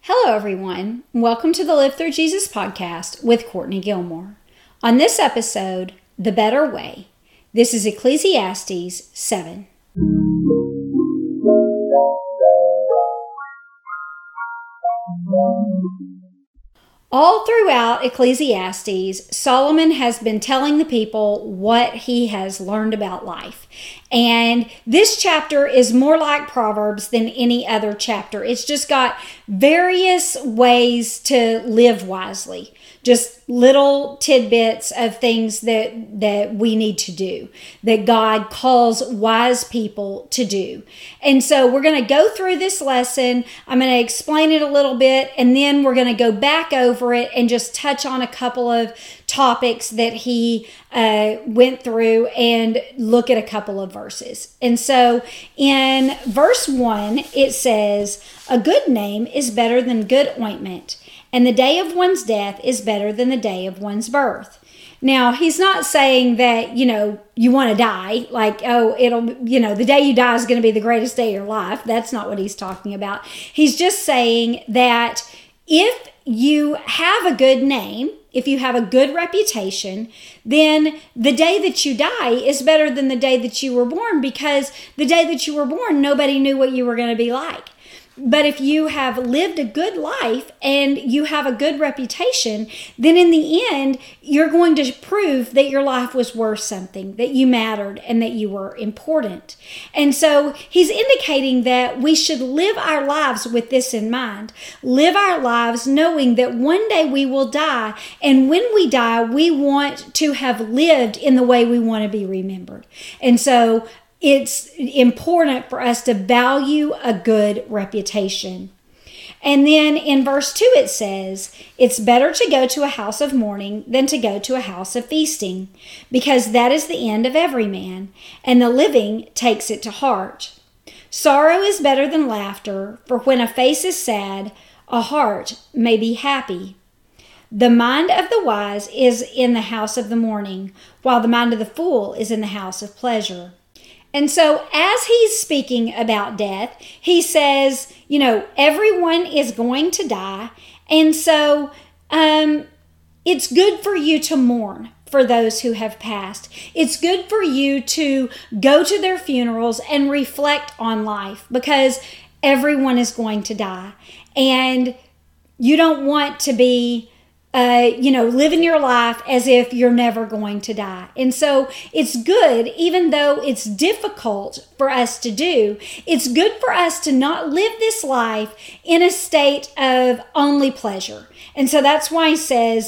Hello, everyone. Welcome to the Live Through Jesus podcast with Courtney Gilmore. On this episode, The Better Way. This is Ecclesiastes 7. All throughout Ecclesiastes, Solomon has been telling the people what he has learned about life. And this chapter is more like Proverbs than any other chapter. It's just got various ways to live wisely. Just little tidbits of things that we need to do, that God calls wise people to do. And so we're going to go through this lesson. I'm going to explain it a little bit, and then we're going to go back over it and just touch on a couple of topics that he went through and look at a couple of verses. And so in verse 1, it says, "A good name is better than good ointment, and the day of one's death is better than the day of one's birth." Now, he's not saying that, you want to die, like, the day you die is going to be the greatest day of your life. That's not what he's talking about. He's just saying that if you have a good name, if you have a good reputation, then the day that you die is better than the day that you were born, because the day that you were born, nobody knew what you were going to be like. But if you have lived a good life and you have a good reputation, then in the end, you're going to prove that your life was worth something, that you mattered and that you were important. And so he's indicating that we should live our lives with this in mind. Live our lives knowing that one day we will die. And when we die, we want to have lived in the way we want to be remembered. And so it's important for us to value a good reputation. And then in verse 2 it says, "It's better to go to a house of mourning than to go to a house of feasting, because that is the end of every man, and the living takes it to heart. Sorrow is better than laughter, for when a face is sad, a heart may be happy. The mind of the wise is in the house of the mourning, while the mind of the fool is in the house of pleasure." And so as he's speaking about death, he says, everyone is going to die. And so it's good for you to mourn for those who have passed. It's good for you to go to their funerals and reflect on life, because everyone is going to die. And you don't want to be living your life as if you're never going to die. And so it's good, even though it's difficult for us to do, it's good for us to not live this life in a state of only pleasure. And so that's why he says,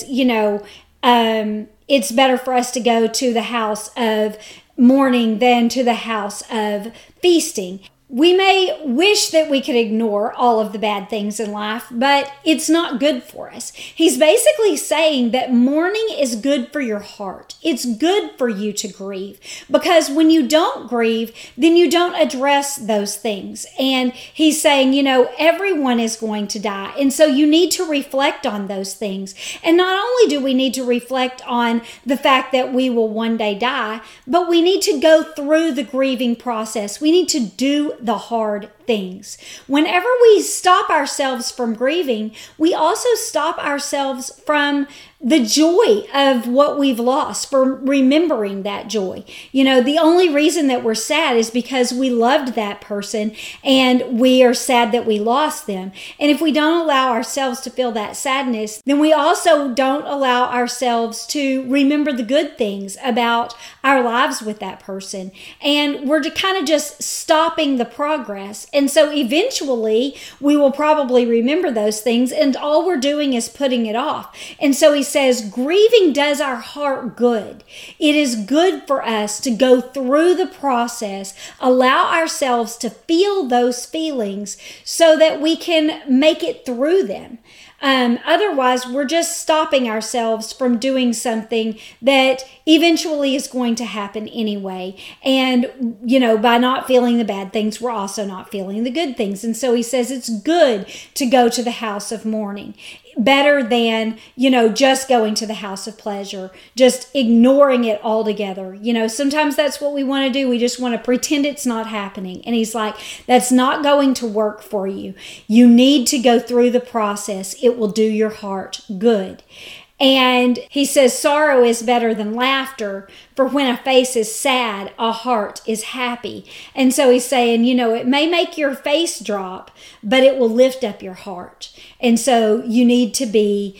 it's better for us to go to the house of mourning than to the house of feasting. We may wish that we could ignore all of the bad things in life, but it's not good for us. He's basically saying that mourning is good for your heart. It's good for you to grieve, because when you don't grieve, then you don't address those things. And he's saying, everyone is going to die. And so you need to reflect on those things. And not only do we need to reflect on the fact that we will one day die, but we need to go through the grieving process. We need to do the hard things. Whenever we stop ourselves from grieving, we also stop ourselves from the joy of what we've lost, for remembering that joy. The only reason that we're sad is because we loved that person and we are sad that we lost them. And if we don't allow ourselves to feel that sadness, then we also don't allow ourselves to remember the good things about our lives with that person. And we're kind of just stopping the progress. And so eventually we will probably remember those things, and all we're doing is putting it off. And so he says, grieving does our heart good. It is good for us to go through the process, allow ourselves to feel those feelings so that we can make it through them. Otherwise, we're just stopping ourselves from doing something that eventually is going to happen anyway. And, by not feeling the bad things, we're also not feeling the good things. And so he says it's good to go to the house of mourning. better than, just going to the house of pleasure, just ignoring it altogether. Sometimes that's what we want to do. We just want to pretend it's not happening. And he's like, that's not going to work for you. You need to go through the process. It will do your heart good. And he says, sorrow is better than laughter, for when a face is sad, a heart is happy. And so he's saying, it may make your face drop, but it will lift up your heart. And so you need to be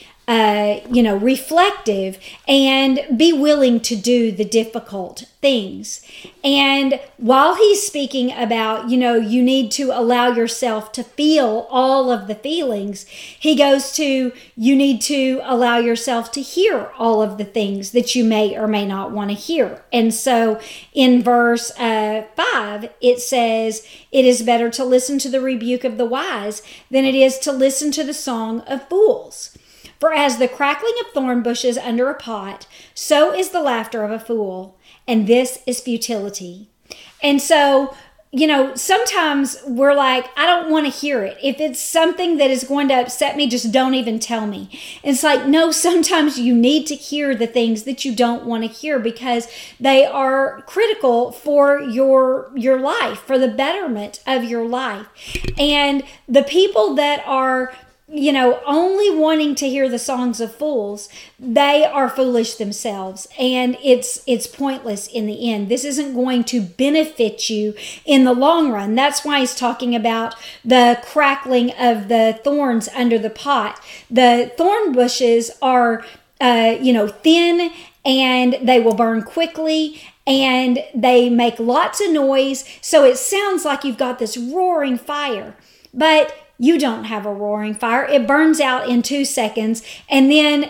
reflective and be willing to do the difficult things. And while he's speaking about, you need to allow yourself to feel all of the feelings, he goes to, you need to allow yourself to hear all of the things that you may or may not want to hear. And so in verse 5, it says, it is better to listen to the rebuke of the wise than it is to listen to the song of fools. For as the crackling of thorn bushes under a pot, so is the laughter of a fool, and this is futility. And so, sometimes we're like, I don't want to hear it. If it's something that is going to upset me, just don't even tell me. It's like, no, sometimes you need to hear the things that you don't want to hear because they are critical for your life, for the betterment of your life. And the people that are only wanting to hear the songs of fools, they are foolish themselves, and it's pointless in the end. This isn't going to benefit you in the long run. That's why he's talking about the crackling of the thorns under the pot. The thorn bushes are, thin, and they will burn quickly, and they make lots of noise, so it sounds like you've got this roaring fire, but you don't have a roaring fire. It burns out in 2 seconds, and then,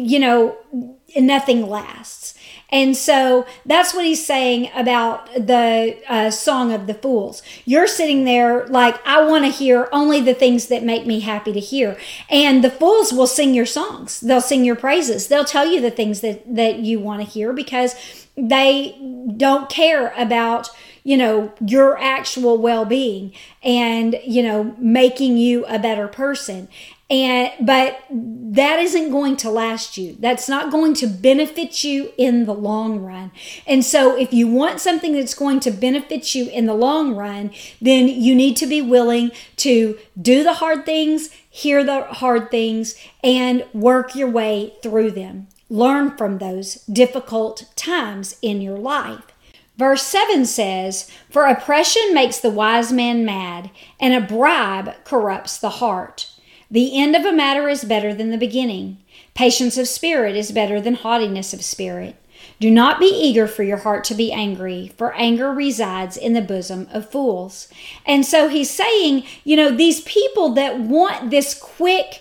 nothing lasts. And so that's what he's saying about the song of the fools. You're sitting there like, I want to hear only the things that make me happy to hear. And the fools will sing your songs. They'll sing your praises. They'll tell you the things that you want to hear because they don't care about your actual well-being and, making you a better person. But that isn't going to last you. That's not going to benefit you in the long run. And so if you want something that's going to benefit you in the long run, then you need to be willing to do the hard things, hear the hard things, and work your way through them. Learn from those difficult times in your life. Verse 7 says, for oppression makes the wise man mad, and a bribe corrupts the heart. The end of a matter is better than the beginning. Patience of spirit is better than haughtiness of spirit. Do not be eager for your heart to be angry, for anger resides in the bosom of fools. And so he's saying, these people that want this quick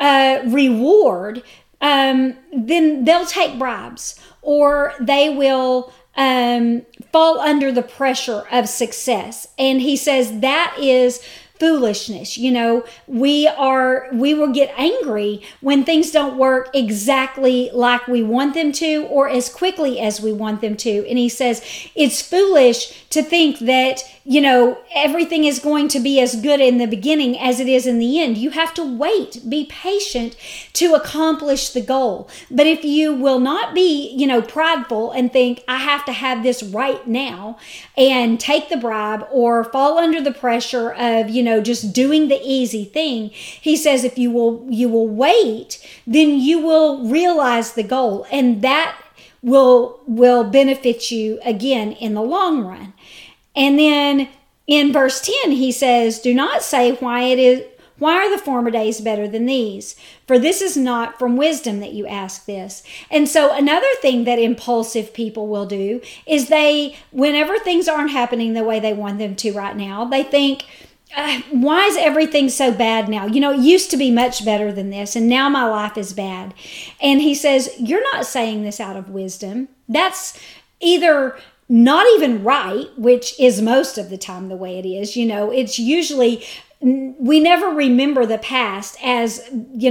reward, then they'll take bribes, or they will fall under the pressure of success. And he says that is foolishness. We will get angry when things don't work exactly like we want them to or as quickly as we want them to. And he says it's foolish to think that, everything is going to be as good in the beginning as it is in the end. You have to wait, be patient to accomplish the goal. But if you will not be, prideful and think I have to have this right now and take the bribe or fall under the pressure of, just doing the easy thing, he says if you will wait, then you will realize the goal, and that will benefit you again in the long run. And then in verse 10, he says, do not say why are the former days better than these? For this is not from wisdom that you ask this. And so another thing that impulsive people will do is whenever things aren't happening the way they want them to right now, they think, why is everything so bad now? It used to be much better than this, and now my life is bad. And he says, you're not saying this out of wisdom. That's either not even right, which is most of the time the way it is. It's usually we never remember the past as,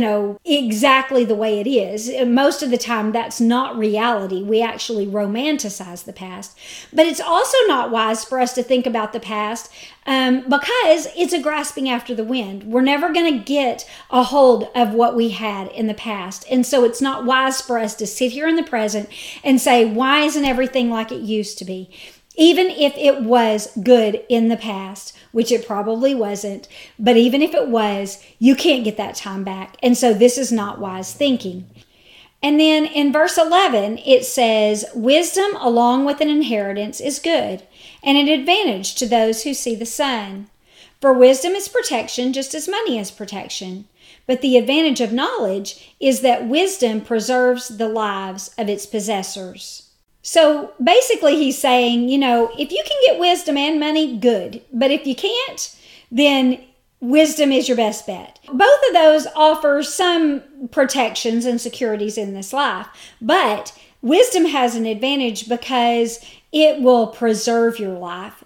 exactly the way it is. Most of the time, that's not reality. We actually romanticize the past. But it's also not wise for us to think about the past because it's a grasping after the wind. We're never going to get a hold of what we had in the past. And so it's not wise for us to sit here in the present and say, why isn't everything like it used to be? Even if it was good in the past, which it probably wasn't, but even if it was, you can't get that time back. And so this is not wise thinking. And then in verse 11, it says, wisdom along with an inheritance is good, and an advantage to those who see the sun. For wisdom is protection just as money is protection. But the advantage of knowledge is that wisdom preserves the lives of its possessors. So basically he's saying, if you can get wisdom and money, good. But if you can't, then wisdom is your best bet. Both of those offer some protections and securities in this life. But wisdom has an advantage because it will preserve your life.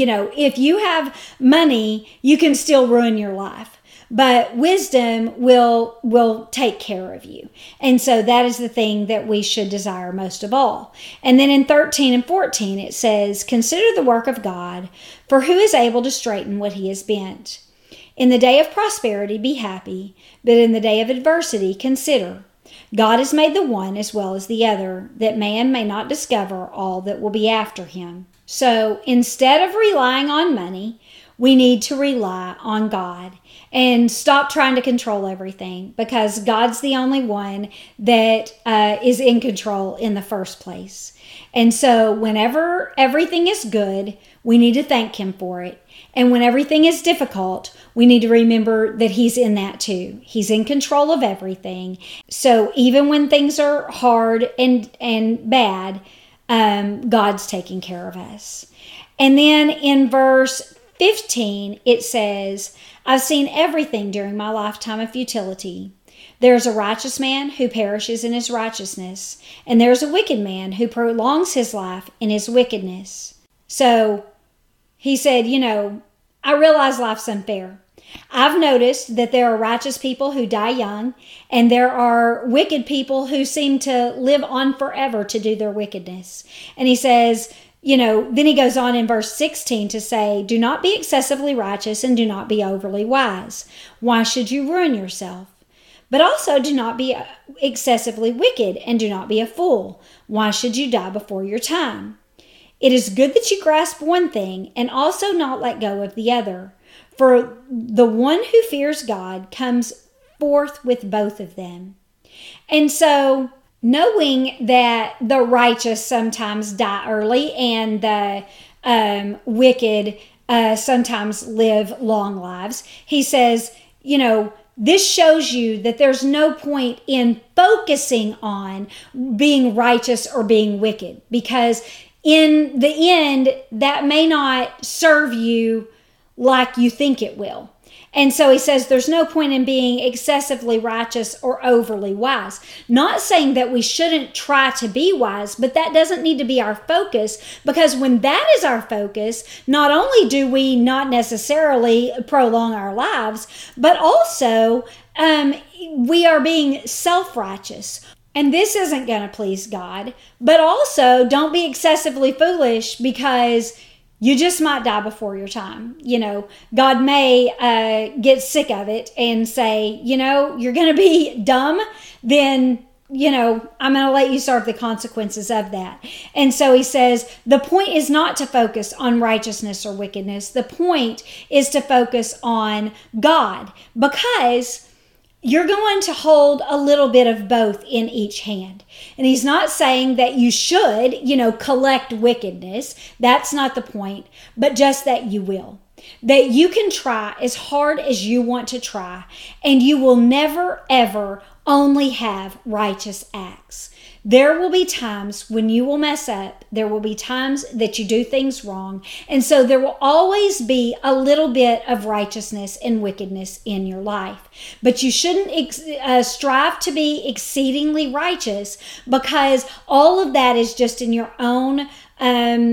If you have money, you can still ruin your life. But wisdom will take care of you. And so that is the thing that we should desire most of all. And then in 13 and 14, it says, consider the work of God, for who is able to straighten what he has bent? In the day of prosperity, be happy, but in the day of adversity, consider. God has made the one as well as the other, that man may not discover all that will be after him. So instead of relying on money, we need to rely on God and stop trying to control everything, because God's the only one that is in control in the first place. And so whenever everything is good, we need to thank him for it. And when everything is difficult, we need to remember that he's in that too. He's in control of everything. So even when things are hard and bad, God's taking care of us. And then in verse 15, it says, I've seen everything during my lifetime of futility. There's a righteous man who perishes in his righteousness, and there's a wicked man who prolongs his life in his wickedness. So he said, I realize life's unfair. I've noticed that there are righteous people who die young, and there are wicked people who seem to live on forever to do their wickedness. And he says, then he goes on in verse 16 to say, do not be excessively righteous and do not be overly wise. Why should you ruin yourself? But also do not be excessively wicked and do not be a fool. Why should you die before your time? It is good that you grasp one thing and also not let go of the other. For the one who fears God comes forth with both of them. And so knowing that the righteous sometimes die early and the wicked sometimes live long lives, he says, this shows you that there's no point in focusing on being righteous or being wicked, because in the end, that may not serve you like you think it will. And so he says there's no point in being excessively righteous or overly wise. Not saying that we shouldn't try to be wise, but that doesn't need to be our focus, because when that is our focus, not only do we not necessarily prolong our lives, but also we are being self-righteous. And this isn't going to please God. But also don't be excessively foolish, because you just might die before your time. God may get sick of it and say, you're going to be dumb, then, I'm going to let you suffer the consequences of that. And so he says, the point is not to focus on righteousness or wickedness. The point is to focus on God, because you're going to hold a little bit of both in each hand. And he's not saying that you should, collect wickedness. That's not the point, but just that you will. That you can try as hard as you want to try, and you will never, ever only have righteous acts. There will be times when you will mess up. There will be times that you do things wrong. And so there will always be a little bit of righteousness and wickedness in your life. But you shouldn't strive to be exceedingly righteous, because all of that is just in your own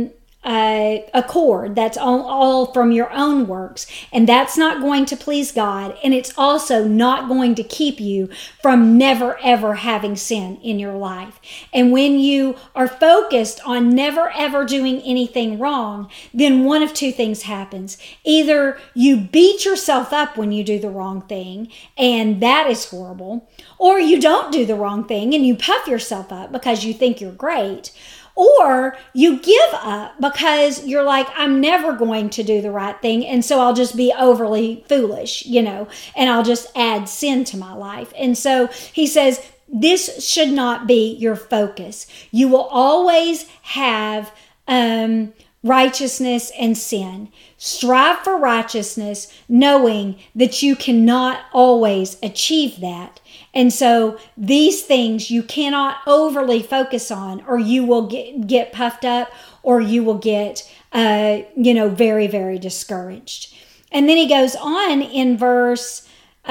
accord. That's all from your own works. And that's not going to please God. And it's also not going to keep you from never, ever having sin in your life. And when you are focused on never, ever doing anything wrong, then one of two things happens. Either you beat yourself up when you do the wrong thing, and that is horrible, or you don't do the wrong thing and you puff yourself up because you think you're great. Or you give up because you're like, I'm never going to do the right thing, and so I'll just be overly foolish, and I'll just add sin to my life. And so he says, this should not be your focus. You will always have righteousness and sin. Strive for righteousness, knowing that you cannot always achieve that. And so these things you cannot overly focus on, or you will get puffed up, or you will get, very, very discouraged. And then he goes on in verse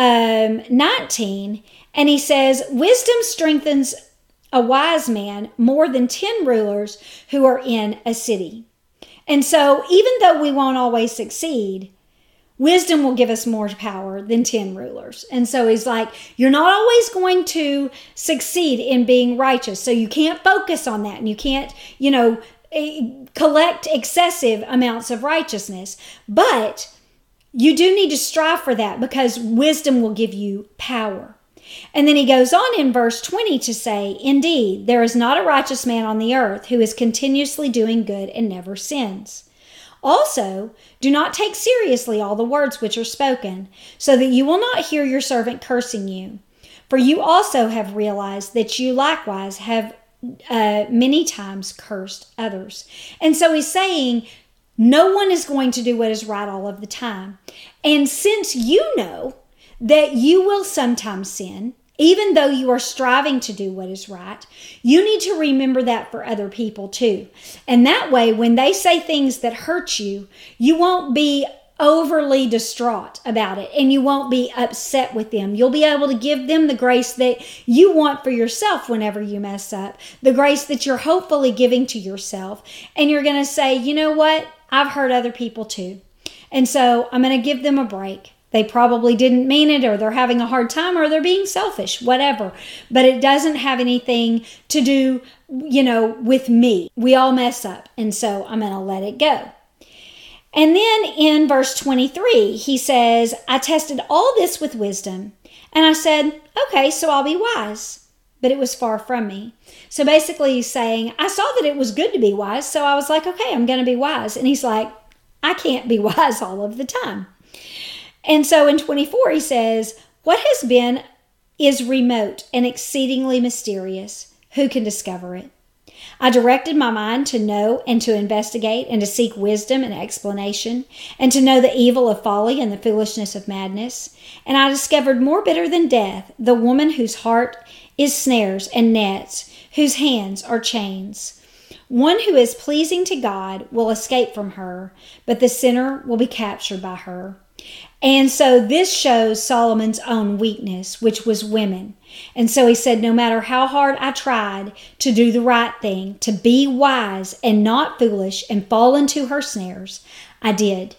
19, and he says, wisdom strengthens a wise man more than 10 rulers who are in a city. And so even though we won't always succeed, wisdom will give us more power than 10 rulers. And so he's like, you're not always going to succeed in being righteous. So you can't focus on that, and you can't, collect excessive amounts of righteousness. But you do need to strive for that, because wisdom will give you power. And then he goes on in verse 20 to say, indeed, there is not a righteous man on the earth who is continuously doing good and never sins. Also, do not take seriously all the words which are spoken, so that you will not hear your servant cursing you. For you also have realized that you likewise have many times cursed others. And so he's saying, no one is going to do what is right all of the time. And since you know that you will sometimes sin, even though you are striving to do what is right, you need to remember that for other people too. And that way, when they say things that hurt you, you won't be overly distraught about it, and you won't be upset with them. You'll be able to give them the grace that you want for yourself whenever you mess up, the grace that you're hopefully giving to yourself. And you're going to say, you know what? I've hurt other people too. And so I'm going to give them a break. They probably didn't mean it, or they're having a hard time, or they're being selfish, whatever. But it doesn't have anything to do, with me. We all mess up. And so I'm going to let it go. And then in verse 23, he says, I tested all this with wisdom, and I said, okay, so I'll be wise. But it was far from me. So basically he's saying, I saw that it was good to be wise, so I was like, okay, I'm going to be wise. And he's like, I can't be wise all of the time. And so in 24, he says, what has been is remote and exceedingly mysterious. Who can discover it? I directed my mind to know and to investigate and to seek wisdom and explanation, and to know the evil of folly and the foolishness of madness. And I discovered more bitter than death, the woman whose heart is snares and nets, whose hands are chains. One who is pleasing to God will escape from her, but the sinner will be captured by her. And so this shows Solomon's own weakness, which was women. And so he said, no matter how hard I tried to do the right thing, to be wise and not foolish and fall into her snares, I did.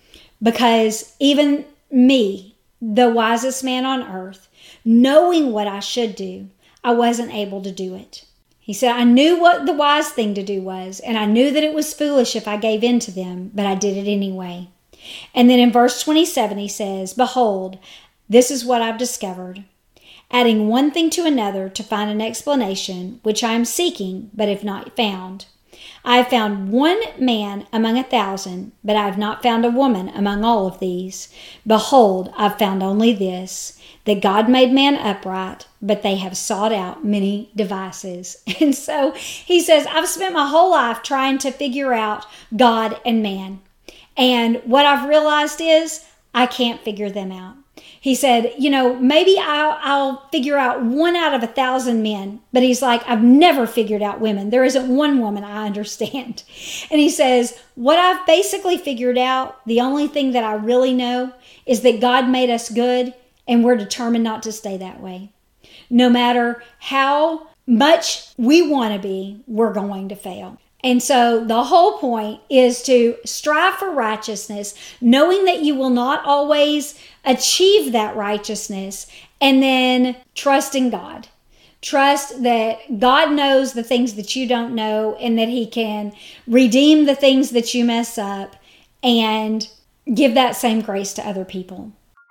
Because even me, the wisest man on earth, knowing what I should do, I wasn't able to do it. He said, I knew what the wise thing to do was, and I knew that it was foolish if I gave in to them, but I did it anyway. And then in verse 27, he says, behold, this is what I've discovered, adding one thing to another to find an explanation, which I am seeking, but have not found. I have found one man among 1,000, but I have not found a woman among all of these. Behold, I've found only this, that God made man upright, but they have sought out many devices. And so he says, I've spent my whole life trying to figure out God and man. And what I've realized is I can't figure them out. He said, maybe I'll figure out 1 out of 1,000 men. But he's like, I've never figured out women. There isn't one woman I understand. And he says, what I've basically figured out, the only thing that I really know is that God made us good, and we're determined not to stay that way. No matter how much we want to be, we're going to fail. And so the whole point is to strive for righteousness, knowing that you will not always achieve that righteousness, and then trust in God. Trust that God knows the things that you don't know, and that He can redeem the things that you mess up and give that same grace to other people.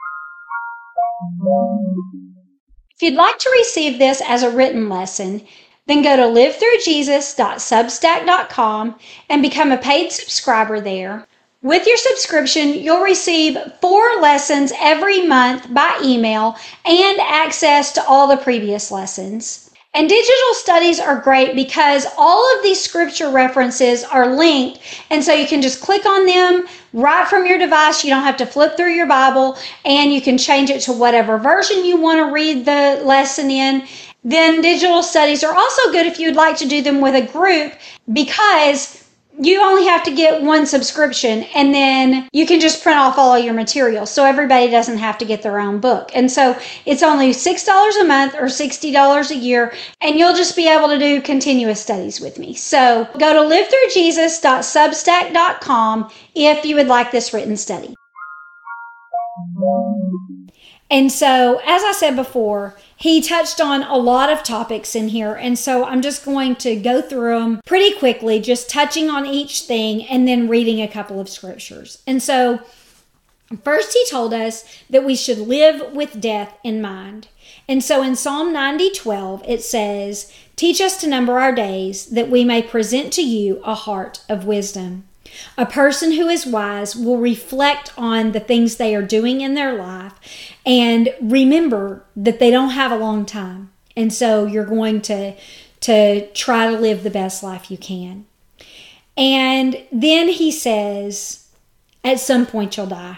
If you'd like to receive this as a written lesson, then go to livethroughjesus.substack.com and become a paid subscriber there. With your subscription, you'll receive 4 lessons every month by email and access to all the previous lessons. And digital studies are great because all of these scripture references are linked, and so you can just click on them right from your device. You don't have to flip through your Bible, and you can change it to whatever version you want to read the lesson in. Then digital studies are also good if you'd like to do them with a group, because you only have to get 1 subscription, and then you can just print off all of your material, so everybody doesn't have to get their own book. And so it's only $6 a month or $60 a year, and you'll just be able to do continuous studies with me. So go to livethroughjesus.substack.com if you would like this written study. And so, as I said before, he touched on a lot of topics in here, and so I'm just going to go through them pretty quickly, just touching on each thing and then reading a couple of scriptures. And so, first he told us that we should live with death in mind. And so in Psalm 90:12, it says, "Teach us to number our days, that we may present to you a heart of wisdom." A person who is wise will reflect on the things they are doing in their life and remember that they don't have a long time. And so you're going to try to live the best life you can. And then he says, at some point you'll die.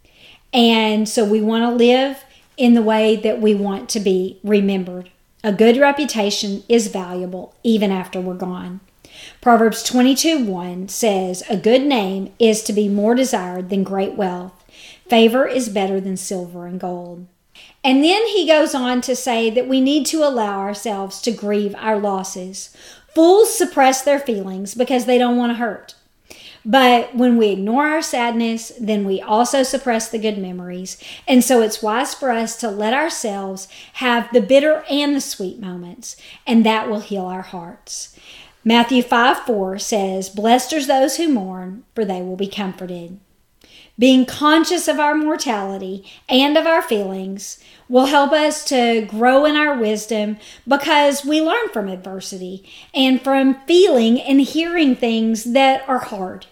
And so we want to live in the way that we want to be remembered. A good reputation is valuable even after we're gone. Proverbs 22:1 says, "A good name is to be more desired than great wealth. Favor is better than silver and gold." And then he goes on to say that we need to allow ourselves to grieve our losses. Fools suppress their feelings because they don't want to hurt. But when we ignore our sadness, then we also suppress the good memories. And so it's wise for us to let ourselves have the bitter and the sweet moments, and that will heal our hearts. Matthew 5:4 says, "Blessed are those who mourn, for they will be comforted." Being conscious of our mortality and of our feelings will help us to grow in our wisdom, because we learn from adversity and from feeling and hearing things that are hard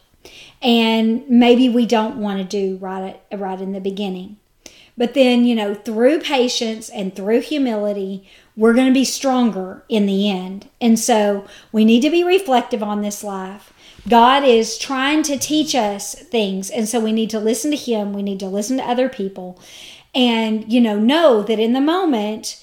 and maybe we don't want to do right in the beginning. But then, through patience and through humility, we're going to be stronger in the end. And so we need to be reflective on this life. God is trying to teach us things, and so we need to listen to Him. We need to listen to other people, and, know that in the moment,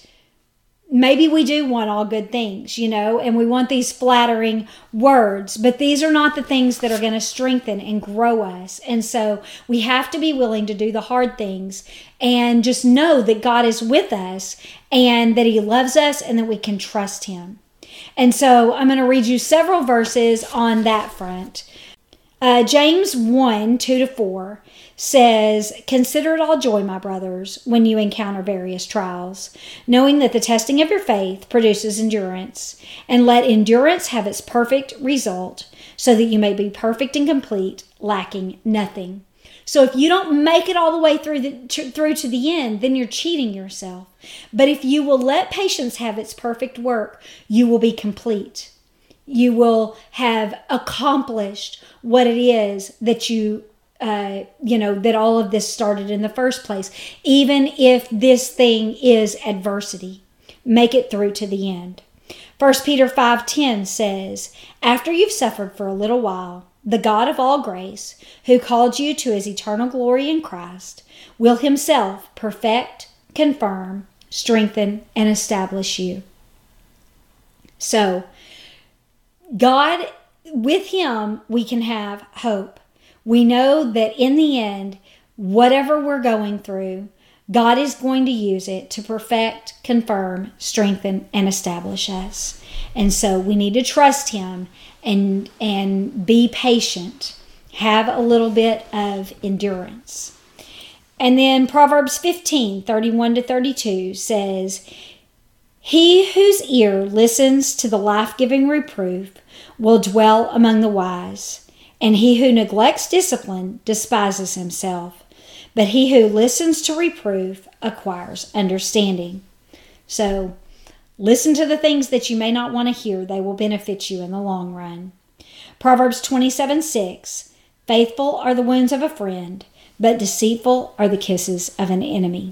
maybe we do want all good things, and we want these flattering words, but these are not the things that are going to strengthen and grow us. And so we have to be willing to do the hard things and just know that God is with us and that He loves us and that we can trust Him. And so I'm going to read you several verses on that front. James 1:2-4 says, "Consider it all joy, my brothers, when you encounter various trials, knowing that the testing of your faith produces endurance. And let endurance have its perfect result, so that you may be perfect and complete, lacking nothing." So if you don't make it all the way through to the end, then you're cheating yourself. But if you will let patience have its perfect work, you will be complete. You will have accomplished what it is that that all of this started in the first place. Even if this thing is adversity, make it through to the end. 1 Peter 5:10 says, "After you've suffered for a little while, the God of all grace, who called you to His eternal glory in Christ, will Himself perfect, confirm, strengthen, and establish you." So, God, with Him, we can have hope. We know that in the end, whatever we're going through, God is going to use it to perfect, confirm, strengthen, and establish us. And so we need to trust Him and be patient. Have a little bit of endurance. And then Proverbs 15:31-32 says, "He whose ear listens to the life-giving reproof will dwell among the wise, and he who neglects discipline despises himself. But he who listens to reproof acquires understanding." So, listen to the things that you may not want to hear. They will benefit you in the long run. Proverbs 27:6, "Faithful are the wounds of a friend, but deceitful are the kisses of an enemy."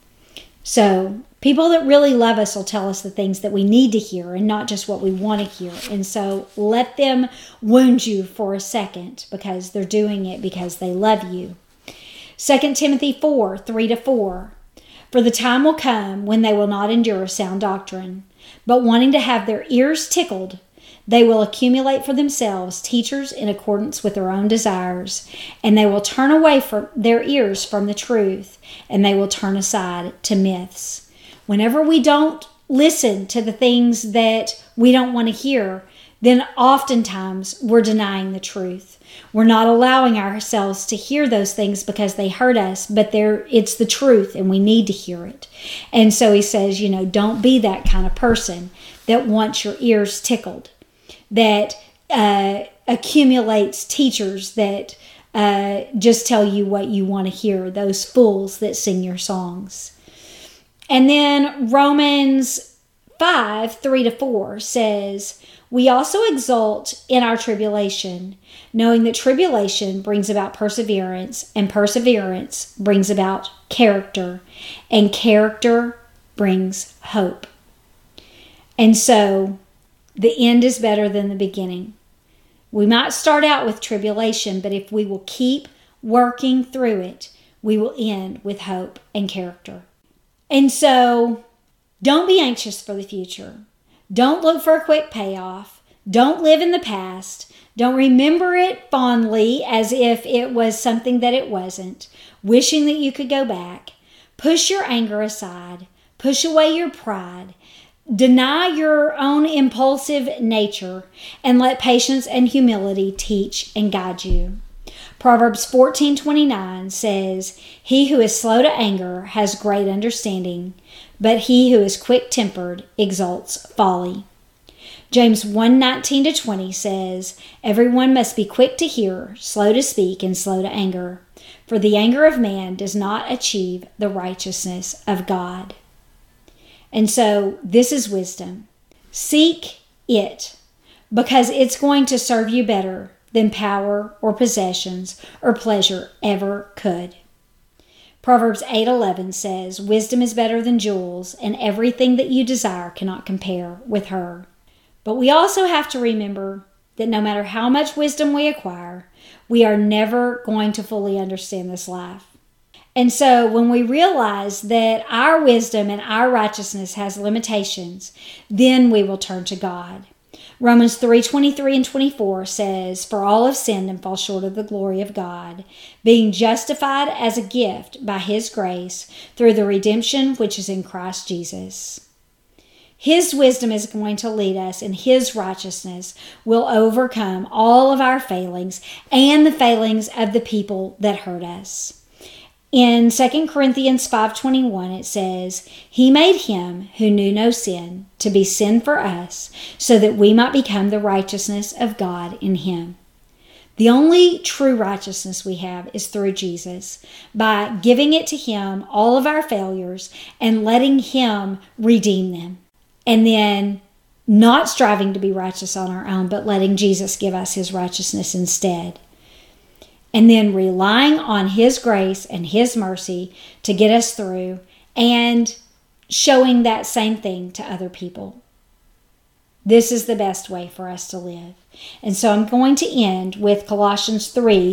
So, people that really love us will tell us the things that we need to hear and not just what we want to hear. And so, let them wound you for a second because they're doing it because they love you. 2 Timothy 4:3-4, "For the time will come when they will not endure sound doctrine, but wanting to have their ears tickled, they will accumulate for themselves teachers in accordance with their own desires, and they will turn away their ears from the truth, and they will turn aside to myths." Whenever we don't listen to the things that we don't want to hear, then oftentimes we're denying the truth. We're not allowing ourselves to hear those things because they hurt us, but it's the truth and we need to hear it. And so he says, don't be that kind of person that wants your ears tickled, that accumulates teachers that just tell you what you want to hear, those fools that sing your songs. And then Romans 5:3-4 says, "We also exult in our tribulation, knowing that tribulation brings about perseverance, and perseverance brings about character, and character brings hope." And so, the end is better than the beginning. We might start out with tribulation, but if we will keep working through it, we will end with hope and character. And so, don't be anxious for the future. Don't look for a quick payoff. Don't live in the past. Don't remember it fondly as if it was something that it wasn't, wishing that you could go back. Push your anger aside. Push away your pride. Deny your own impulsive nature and let patience and humility teach and guide you. Proverbs 14:29 says, "He who is slow to anger has great understanding, but he who is quick-tempered exalts folly." James 1:19-20 says, "Everyone must be quick to hear, slow to speak, and slow to anger, for the anger of man does not achieve the righteousness of God." And so this is wisdom. Seek it because it's going to serve you better than power or possessions or pleasure ever could. Proverbs 8:11 says, "Wisdom is better than jewels, and everything that you desire cannot compare with her." But we also have to remember that no matter how much wisdom we acquire, we are never going to fully understand this life. And so when we realize that our wisdom and our righteousness has limitations, then we will turn to God. Romans 3:23-24 says, "For all have sinned and fall short of the glory of God, being justified as a gift by His grace through the redemption which is in Christ Jesus." His wisdom is going to lead us, and His righteousness will overcome all of our failings and the failings of the people that hurt us. In 2 Corinthians 5:21 it says, "He made Him who knew no sin to be sin for us, so that we might become the righteousness of God in Him." The only true righteousness we have is through Jesus, by giving it to Him, all of our failures, and letting Him redeem them. And then not striving to be righteous on our own, but letting Jesus give us His righteousness instead. And then relying on His grace and His mercy to get us through, and showing that same thing to other people. This is the best way for us to live. And so I'm going to end with Colossians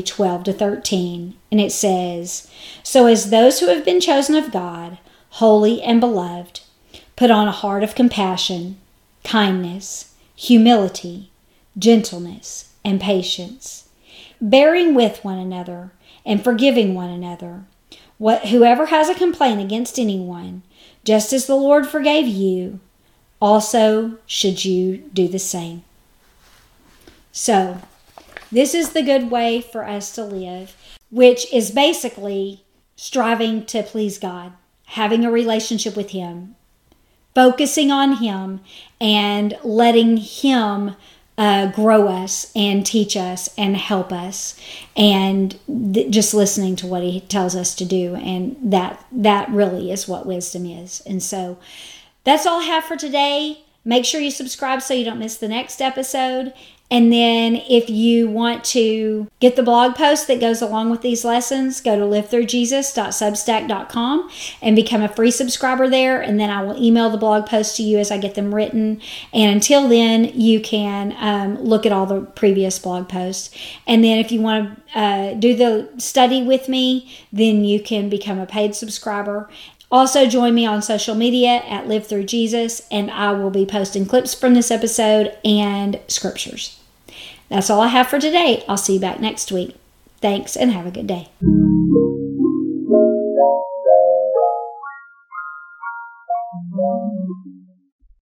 3:12-13. And it says, "So as those who have been chosen of God, holy and beloved, put on a heart of compassion, kindness, humility, gentleness, and patience, bearing with one another and forgiving one another. Whoever has a complaint against anyone, just as the Lord forgave you, also should you do the same." So, this is the good way for us to live, which is basically striving to please God, having a relationship with Him, focusing on Him, and letting Him grow us and teach us and help us, and just listening to what He tells us to do. And that really is what wisdom is. And so that's all I have for today. Make sure you subscribe so you don't miss the next episode. And then if you want to get the blog post that goes along with these lessons, go to livethroughjesus.substack.com and become a free subscriber there. And then I will email the blog post to you as I get them written. And until then, you can look at all the previous blog posts. And then if you want to do the study with me, then you can become a paid subscriber. Also, join me on social media at Live Through Jesus, and I will be posting clips from this episode and scriptures. That's all I have for today. I'll see you back next week. Thanks, and have a good day.